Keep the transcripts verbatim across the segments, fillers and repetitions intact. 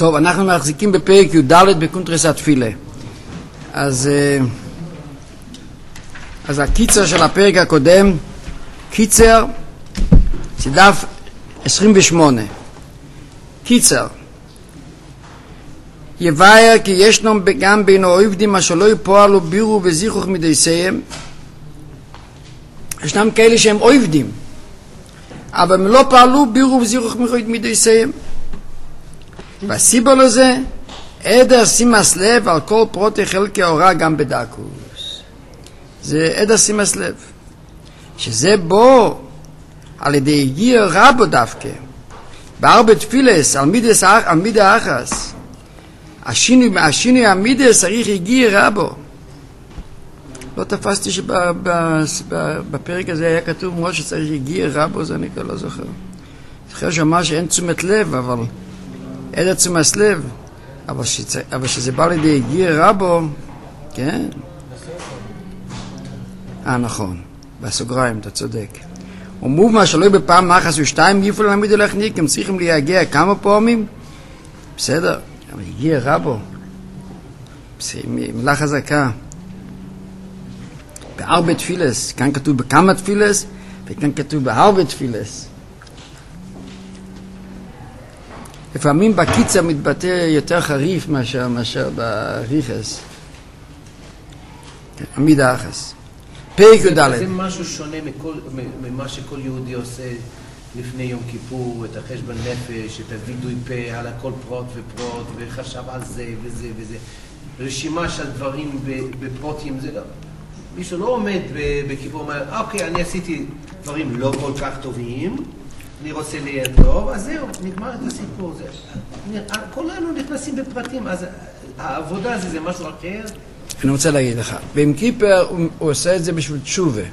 טוב, אנחנו מחזיקים בפרק י"ד בקונטרס התפילה. אז, אז הקיצר של הפרק הקודם, קיצר, זה דף עשרים ושמונה. קיצר. יבאר כי ישנם גם בין העובדים אשר לא יפועלו בירו וזיכוך מדייסיהם. ישנם כאלה שהם עובדים, אבל הם לא פעלו בירו וזיכוך מדייסיהם. והסיבה לזה, עדר שימאס לב על כל פרוטי חלקי ההוראה גם בדקוס. זה עדר שימאס לב. שזה בו על ידי הגיע רבו דווקא. בארבע תפילס, על מידס, על מידה האחס. השינוי, השינוי המידס צריך הגיע רבו. לא תפסתי שבפרק הזה היה כתוב מאוד שצריך הגיע רבו, זה אני כבר לא זוכר. זוכר שאמר שאין תשומת לב, אבל עדר תשומת לב. אבל, שצ... אבל שזה בא לידי הגיע רבו, כן. אה, נכון. בסוגריים, אתה צודק. ומוב מה שלא בפעם מאחס ושתיים יפעל להעמיד ולהכניק, הם צריכים להגיע כמה פעמים? בסדר, אבל הגיע רבו. מילה חזקה. בארבע תפילס, כאן כתוב בכמה תפילס, וכאן כתוב בארבע תפילס. לפעמים בקיצר מתבטא יותר חריף מאשר, מאשר בריחס. עמיד האחס. פרק י"ד. זה משהו שונה מכל, ממה שכל יהודי עושה לפני יום כיפור, את החשבון נפש, את הוידוי פה על הכל פרוט ופרוט, וחשב על זה וזה וזה. רשימה של דברים בפרוטים, זה לא... מישהו לא עומד בכיפור, אומר, אוקיי, אני עשיתי דברים לא כל כך טובים, אני רוצה להיות טוב, אז זהו, נגמר את הסיפור. זה. כולנו נכנסים בפרטים, אז העבודה הזה זה משהו אחר. אני רוצה להגיד לך, ועם קיפר הוא, הוא עושה את זה בשביל תשובה.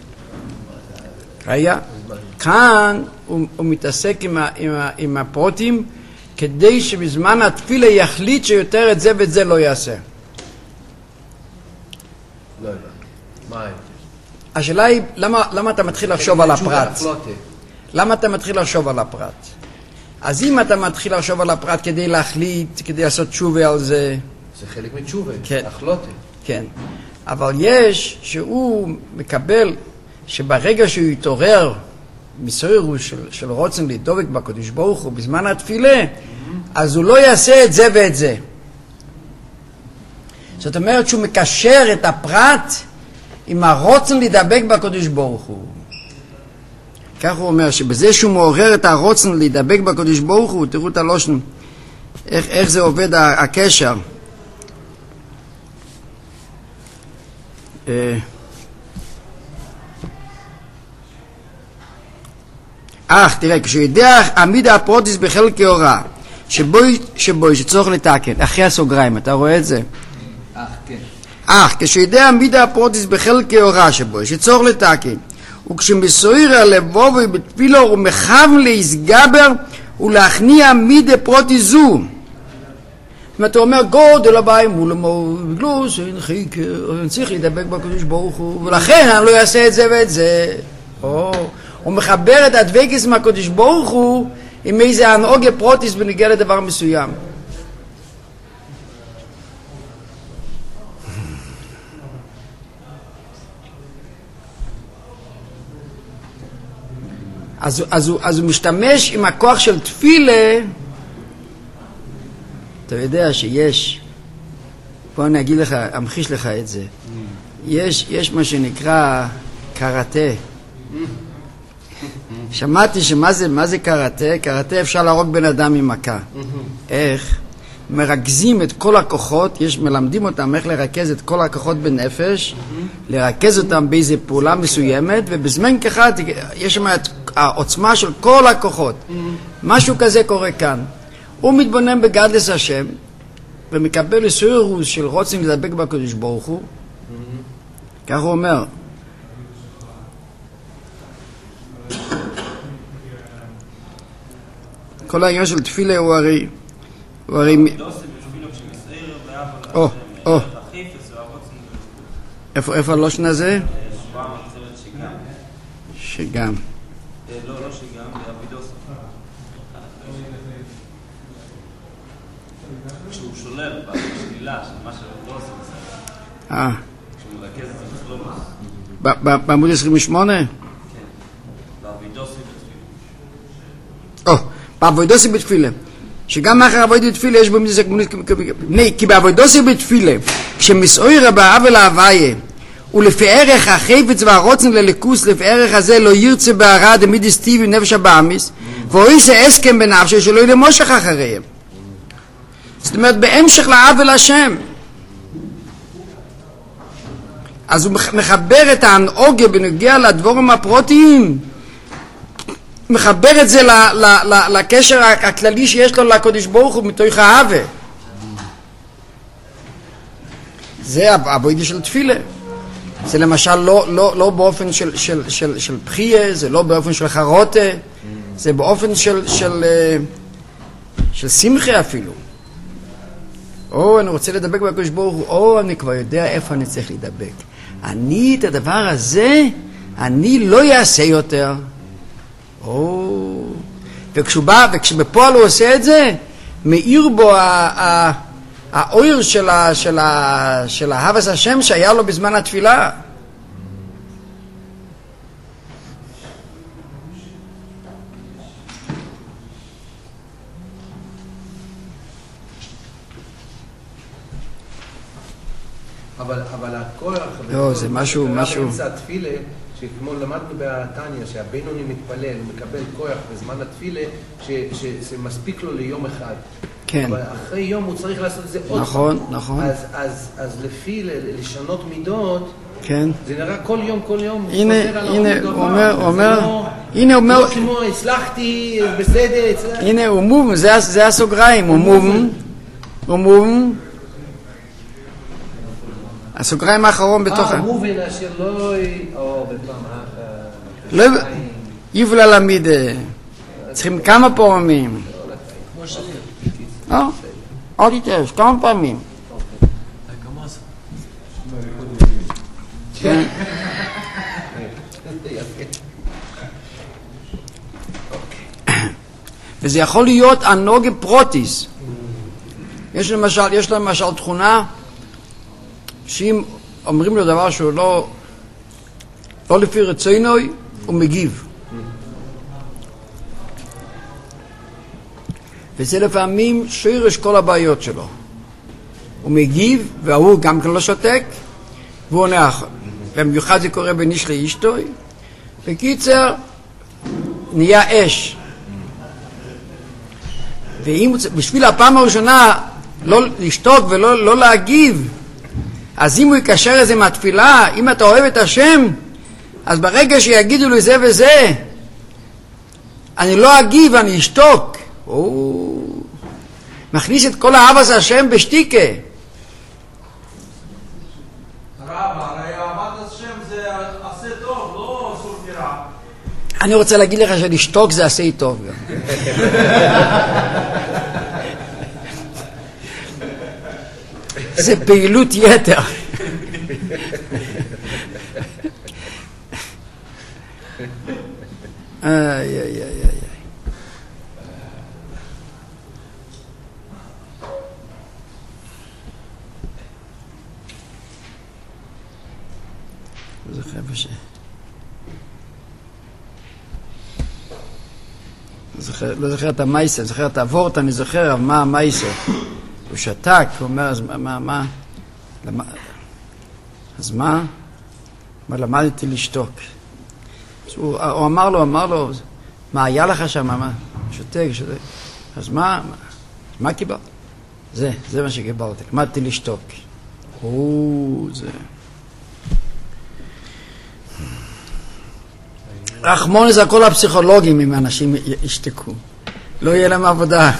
היה. כאן הוא, הוא מתעסק עם, ה, עם, ה, עם הפרוטים, כדי שבזמן התפילה יחליט שיותר את זה ואת זה לא יעשה. לא, לא. מה? השאלה היא, למה, למה אתה מתחיל לחשוב על הפרט? למה אתה מתחיל לחשוב על הפרט? אז אם אתה מתחיל לחשוב על הפרט כדי להחליט, כדי לעשות תשובה על זה... זה חלק מתשובה, כן. החלוטה. כן. אבל יש שהוא מקבל שברגע שהוא יתעורר מסוירו של, של רוצן לדבק בקדוש ברוך הוא בזמן התפילה, mm-hmm. אז הוא לא יעשה את זה ואת זה. זאת אומרת שהוא מקשר את הפרט עם הרוצן לדבק בקדוש ברוך הוא. כך הוא אומר שבזה שהוא מעורר את הרוצן לדבק בקדוש ברוך הוא, תראו את הלושן, איך, איך זה עובד הקשר. אך, תראה, כשיודע עמידה הפרוטיס בחלקי הוראה, שבוי, שבוי, שצורך לתקן, אחרי הסוגריים, אתה רואה את זה? אך, כן. אך, כשיודע עמידה הפרוטיס בחלקי הוראה שבוי, שצורך לתקן, וכשמסויר על לבוא ובתפילו הוא מכוון להסגבר ולהכניע מידה פרוטיס זו. אם אתה אומר גודל הבאים הוא לגלוס, אני צריך להידבק בקדוש ברוך הוא, ולכן אני לא אעשה את זה ואת זה. או, הוא מחבר את הדבקס מהקדוש ברוך הוא עם איזה הנהוגה פרוטיס בנגיע לדבר מסוים. אז, אז, הוא, אז הוא משתמש עם הכוח של תפילה. אתה יודע שיש, בוא אני אגיד לך, אמחיש לך את זה. יש, יש מה שנקרא קראטה. שמעתי שמה זה, מה זה קראטה? קראטה אפשר להרוג בן אדם עם מכה. איך? מרכזים את כל הכוחות, יש, מלמדים אותם איך לרכז את כל הכוחות בנפש, לרכז אותם באיזו פעולה מסוימת, ובזמן ככה יש שם את העוצמה של כל הכוחות. משהו כזה קורה כאן. הוא מתבונן בגדלס השם, ומקבל איסורוס של רוצים לדבק בקדוש ברוך הוא. כך הוא אומר. כל העניין של תפילה הוא הרי... הוא הרי... או, או. איפה הלושן הזה? שגם. לא, לא שגם, אבידוס. כשהוא שולל בשלילה של מה שלא עושה בסדר. אה. כשהוא מרכז את זה בסלומוס. בעמוד עשרים ושמונה? כן. באבידוסי בתפילה. או, באבידוסי בתפילה. שגם אחר אבוידו בתפילה יש בו מזה כמונית, כי באבוידוסי בתפילה, כשמסעוי רבה עוול ההוויה, ולפי ערך החפץ והרוצן לליכוס, לפי ערך הזה לא ירצה בהרה דמידי סטיבי נפש הבאמיס, והוא יעשה הסכם בנפשו שלא יהיה למושך אחריהם. זאת אומרת, בהמשך לעוול השם. אז הוא מחבר את ההנהוגיה בנוגע לדבורים הפרוטיים, מחבר את זה ל, ל, ל, לקשר הכללי שיש לו לקדוש ברוך הוא מתוך האהבה. זה הבוידה של תפילה. זה למשל לא, לא, לא באופן של, של, של, של בחייה, זה לא באופן של חרוטה, זה באופן של, של, של שמחה אפילו. או, אני רוצה לדבק בקדוש ברוך הוא, או, אני כבר יודע איפה אני צריך לדבק. אני את הדבר הזה, אני לא אעשה יותר. או, וכשהוא בא, וכשבפועל הוא עושה את זה, מאיר בו האויר של ה, של ה, של אהבת השם שהיה לו בזמן התפילה. אבל, אבל הכוח... לא, זה משהו, משהו... באמצע התפילה, שכמו למדנו בתניא, שהבינוני מתפלל, הוא מקבל כוח בזמן התפילה, שזה מספיק לו ליום אחד. כן. אבל אחרי יום הוא צריך לעשות את זה עוד. נכון, נכון. אז, אז, אז לפי לשנות מידות, כן. זה נראה כל יום, כל יום. הנה, הנה, הוא אומר, הוא אומר, הנה הוא אומר... לא כמו, הצלחתי, בסדר, הצלחתי. הנה, הוא מובן, זה הסוגריים, הוא מובן, הוא מובן. הסוגריים האחרון בתוך... אה, מובן אשר לא... או, בפעם אחת... לא... יבלה למידה. צריכים כמה פעמים. כמו שיר. לא? עוד יותר, כמה פעמים. כן. וזה יכול להיות הנוגה פרוטיס. יש למשל, יש למשל תכונה שאם אומרים לו דבר שהוא לא, לא לפי רצונוי, הוא מגיב. וזה לפעמים שורש כל הבעיות שלו. הוא מגיב, והוא גם כן לא שותק, והוא עונה. במיוחד זה קורה בין איש לאשתוי. בקיצר, נהיה אש. ואם בשביל הפעם הראשונה לא לשתוק ולא לא להגיב, אז אם הוא יקשר את זה מהתפילה, אם אתה אוהב את השם, אז ברגע שיגידו לי זה וזה, אני לא אגיב, אני אשתוק. הוא מכניס את כל האהבת השם בשתיקה. רב, הרי אהבת השם זה עשה טוב, לא אסור מרע. אני רוצה להגיד לך שלשתוק זה עשה טוב גם. זה פעילות יתר. איי איי איי איי. לא זוכר בש... לא זוכר את המייסר, זוכר את הוורט, אני זוכר, אבל מה המייסר? הוא שתק, הוא אומר, אז מה, מה, למה, אז מה? מה, למדתי לשתוק. הוא, הוא אמר לו, אמר לו, מה היה לך שם, מה? שותק, שותק. אז מה, מה, מה קיבלת? זה, זה מה שקיבלתי, למדתי לשתוק. הוא, זה... רחמון זה הכל הפסיכולוגים אם אנשים ישתקו. לא יהיה להם עבודה.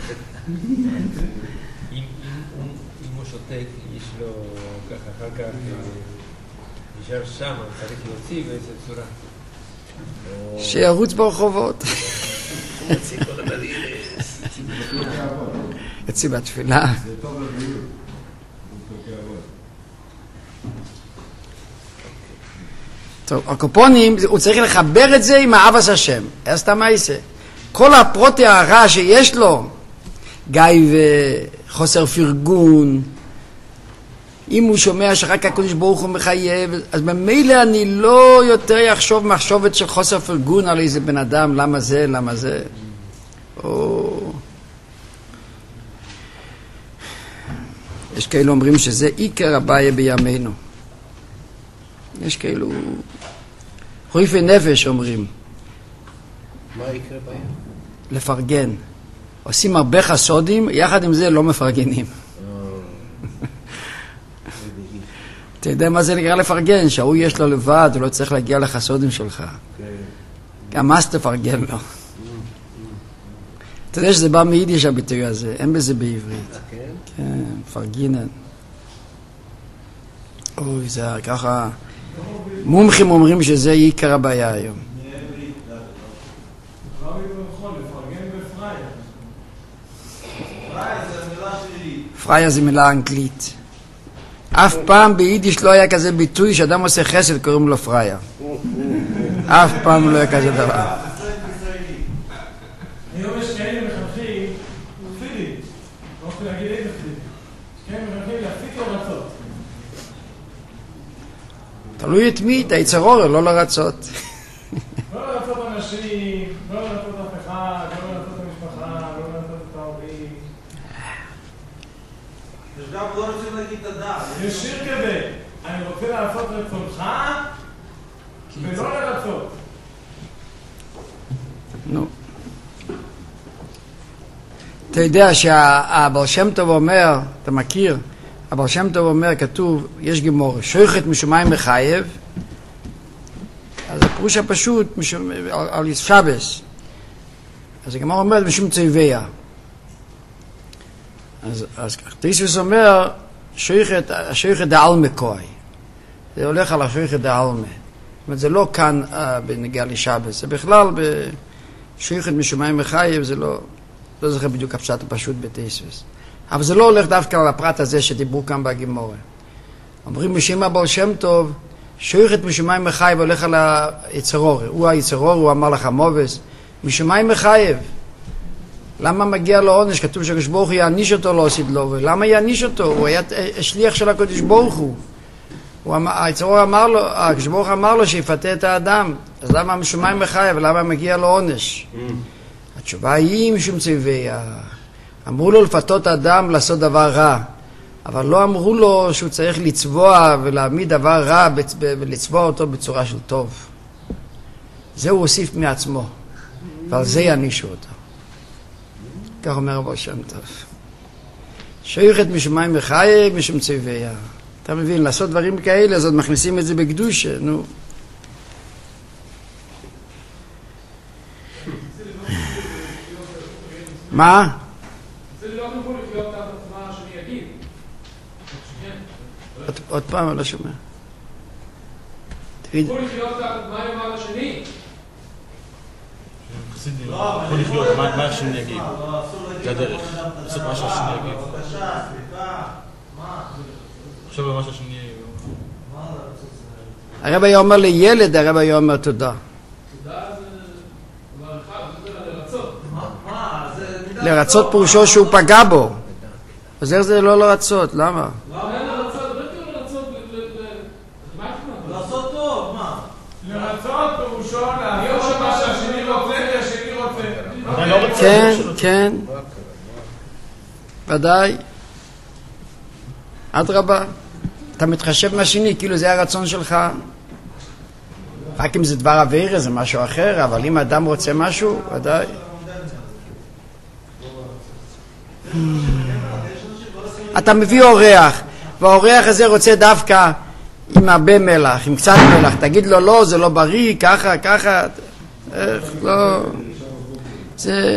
יש לו ככה אחר כך נשאר שם, צריך להוציא באיזה צורה. שירוץ ברחובות. יוציא בתפילה. טוב, הקופונים, הוא צריך לחבר את זה עם אהבת השם. אז אתה מה יעשה? כל הפרוטי הרע שיש לו, גיא חוסר פרגון. אם הוא שומע שרק הקדוש ברוך הוא מחייב, אז במילא אני לא יותר יחשוב מחשבת של חוסר פרגון על איזה בן אדם, למה זה, למה זה. או... יש כאלו אומרים שזה עיקר הבעיה בימינו. יש כאלו... חריפי נפש אומרים. מה עיקר הבעיה? לפרגן. עושים הרבה חסודים, יחד עם זה לא מפרגנים. אתה יודע מה זה נקרא לפרגן? שהוא יש לו לבד, הוא לא צריך להגיע לחסודים שלך. גם אז תפרגן לו. אתה יודע שזה בא מיידיש הביטוי הזה, אין בזה בעברית. כן, פרגינן. אוי, זה ככה... מומחים אומרים שזה עיקר הבעיה היום. פריה זה מילה אנגלית. אף פעם ביידיש לא היה כזה ביטוי שאדם עושה חסד קוראים לו פריה. אף פעם לא היה כזה דבר. היום יש כאלה מחנכים, פילי, לא רוצה להגיד איזה פילי, כאלה מחנכים להפסיק לו רצות. תלוי את מי, את היצר אור, לא לרצות. לא לרצות אנשים, לא לרצות אף אחד, לא לרצות המשפחה, לא לרצות את ההורים. יש גם לא רוצים להגיד את הדעת. יש שיר כזה, אני רוצה לעשות רצונך ולא לרצות. נו. אתה יודע שהבעל שם טוב אומר, אתה מכיר, הבעל שם טוב אומר, כתוב, יש גמור, שויכת משומיים מחייב, אז הפירוש הפשוט משום, על, על שבס, אז הגמור אומר, משום צביה. אז, אז תיסוס אומר, שויכת, שויכת דעלמה כוי. זה הולך על השויכת דעלמה. זאת אומרת, זה לא כאן אה, בנגיע לשבס, זה בכלל בשויכת משומיים מחייב, זה לא... לא זוכר בדיוק הפשט הפשוט בתיסוס. אבל זה לא הולך דווקא על הפרט הזה שדיברו כאן בגימורה. אומרים בשם הבעל שם טוב, שויכת משומיים מחייב הולך על היצרור. הוא היצרור, הוא אמר לך מובס, משומיים מחייב. למה מגיע לו עונש? כתוב שהקדוש ברוך הוא יעניש אותו לא עשית לו, ולמה יעניש אותו? הוא היה שליח של הקדוש ברוך הוא. היצרור אמר לו, הקדוש ברוך אמר לו שיפתה את האדם. אז למה משומיים מחייב? למה מגיע לו עונש? התשובה היא משום צביה. אמרו לו לפתות אדם לעשות דבר רע, אבל לא אמרו לו שהוא צריך לצבוע ולהעמיד דבר רע ולצבוע אותו בצורה של טוב. זה הוא הוסיף מעצמו, ועל זה יענישו אותו. כך אומר הבעל שם טוב. שויכת משומיים מחייב משום צביה. אתה מבין, לעשות דברים כאלה, אז עוד מכניסים את זה בקדושה, נו. מה? זה לא יכול להיות תחת מה שאני אגיד. עוד פעם, אני לא שומע. יכול להיות תחת מה יאמר השני. יכול לחיות מה השני יגיד. זה הדרך. לעשות מה שהשני יגיד. עכשיו במה שהשני יגיד. הרב היה אומר לילד, הרב היה אומר תודה. תודה זה דבר אחד, זה לרצות. לרצות פירושו שהוא פגע בו. אז איך זה לא לרצות? למה? לעשות טוב, מה? לרצות פירושו לעשות מה שהשני רוצה והשני רוצה. כן, כן. ודאי. אדרבה. אתה מתחשב מהשני, כאילו זה הרצון שלך. רק אם זה דבר עבירה, זה משהו אחר, אבל אם אדם רוצה משהו, ודאי. אתה מביא אורח, והאורח הזה רוצה דווקא עם הרבה מלח, עם קצת מלח. תגיד לו, לא, זה לא בריא, ככה, ככה. איך, לא. זה...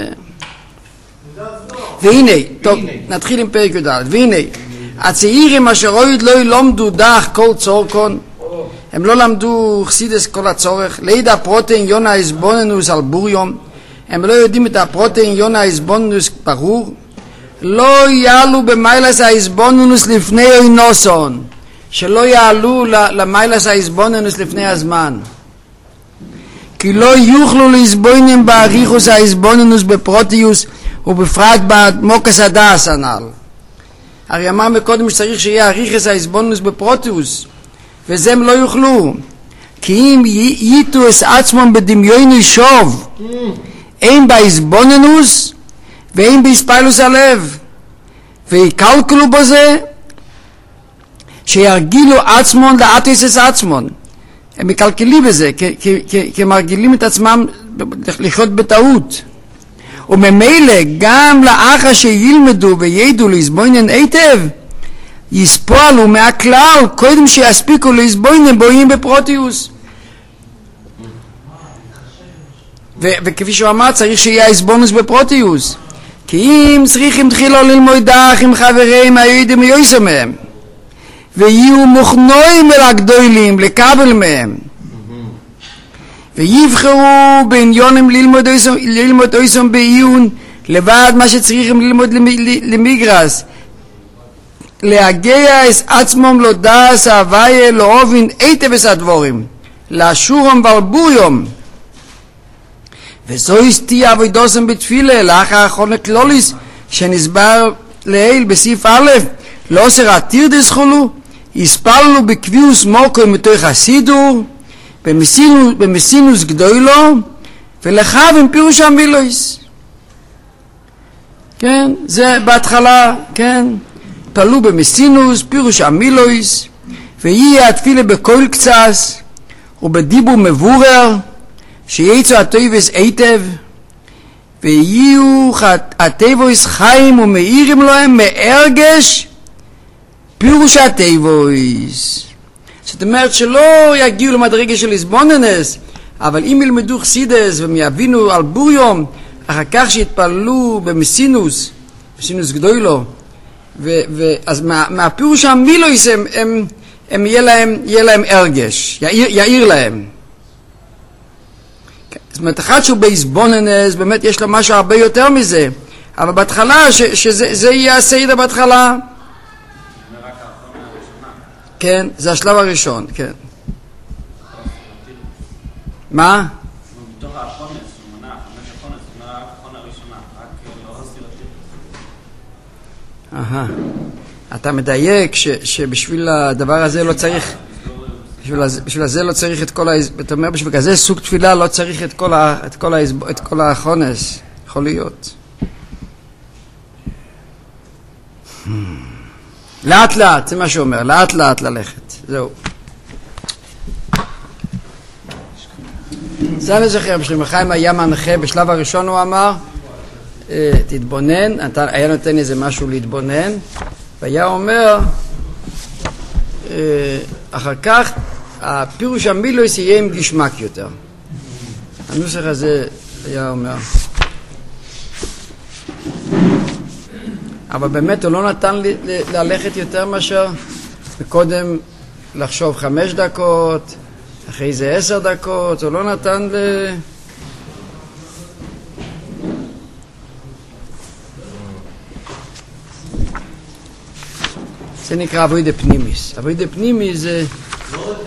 והנה, טוב, נתחיל עם פרק י"ד. והנה, הצעירים אשר אוהד לא ילומדו דח כל צורקון, הם לא למדו חסידס כל הצורך, לידע הפרוטין יונה הסבוננוס על בוריום, הם לא יודעים את הפרוטין יונה הסבוננוס ברור, לא יעלו במיילס ההסבוננוס לפני אינוסון, שלא יעלו למיילס ההסבוננוס לפני הזמן, כי לא יוכלו להסבונן באריכוס ההסבוננוס בפרוטיוס ובפרט במוקס הדס הנ"ל. הרי אמר מקודם שצריך שיהיה אריכס האיזבונוס בפרוטיוס, וזה הם לא יוכלו. כי אם ייתו את עצמם בדמיון שוב, אין באיזבוננוס ואין באספיילוס הלב, ויקלקלו בזה, שירגילו עצמון לאטיס את עצמון. הם מקלקלים בזה, כי הם מרגילים את עצמם לחיות בטעות. וממילא גם לאחר שילמדו וידעו להסבוינן היטב, יספועלו מהכלל קודם שיספיקו להסבוינן בואים בפרוטיוס. ו- וכפי שהוא אמר, צריך שיהיה הסבונוס בפרוטיוס. כי אם צריכים תחילו ללמוד דרך עם חברים היודעים ויועסו מהם, ויהיו מוכנועים אל הגדולים לקבל מהם, ויבחרו בעניונים ללמוד ללמוד אויסום בעיון לבד מה שצריכים ללמוד למגרס, להגיע את עצמם לא דס הוויה לא אובין היטב את הדבורים, לאשורם ולבורים, וזו תהיה עבודוסם בתפילה לאחר אחרון כלוליס שנסבר לעיל בסעיף א', לא עושר עתיר דסחולו, הספלנו בקביעוס מוקו מתוך הסידור, במסינוס, במסינוס גדולו, ולחב עם פירוש המילויס. כן, זה בהתחלה, כן, פלו במסינוס, פירוש המילויס, ויהיה התפילה בכל קצס, ובדיבור מבורר, שייצו הטויבס היטב, ויהיו הטויבס חיים ומאירים להם מארגש, פירוש הטויבס. זאת אומרת שלא יגיעו למדרגה של איזבוננס, אבל אם ילמדו חסידס והם יבינו על בוריום, אחר כך שיתפללו במסינוס, מסינוס גדולו, ו- ו- אז מה, מהפירוש המילויס הם, הם, הם יהיה להם, יהיה להם ארגש, יאיר, יאיר להם. זאת אומרת, אחד שהוא באיזבוננס, באמת יש לו משהו הרבה יותר מזה, אבל בהתחלה, ש- שזה זה יהיה הסיידה בהתחלה, כן, זה השלב הראשון, כן. מה? מתוך האחרונס, הוא מנה, חמש האחרונס, הוא מנה האחרון הראשונה, רק לא הוסיר אותי. אהה. אתה מדייק ש, שבשביל הדבר הזה לא צריך, בשביל, בשביל זה לא צריך את כל, אתה אומר, בשביל כזה סוג תפילה לא צריך את כל, ה, את כל, ה, את כל האחרונס, יכול להיות. לאט לאט, זה מה שהוא אומר, לאט לאט ללכת, זהו. זה אני זוכר, בשביל מחיים היה מנחה, בשלב הראשון הוא אמר, תתבונן, היה נותן איזה משהו להתבונן, והיה אומר, אחר כך הפירוש המילויס יהיה עם גשמק יותר. הנוסח הזה היה אומר. אבל באמת הוא לא נתן לי ללכת יותר מאשר קודם לחשוב חמש דקות, אחרי זה עשר דקות, הוא לא נתן ל... זה נקרא עבודה פנימיס. עבודה פנימיס זה...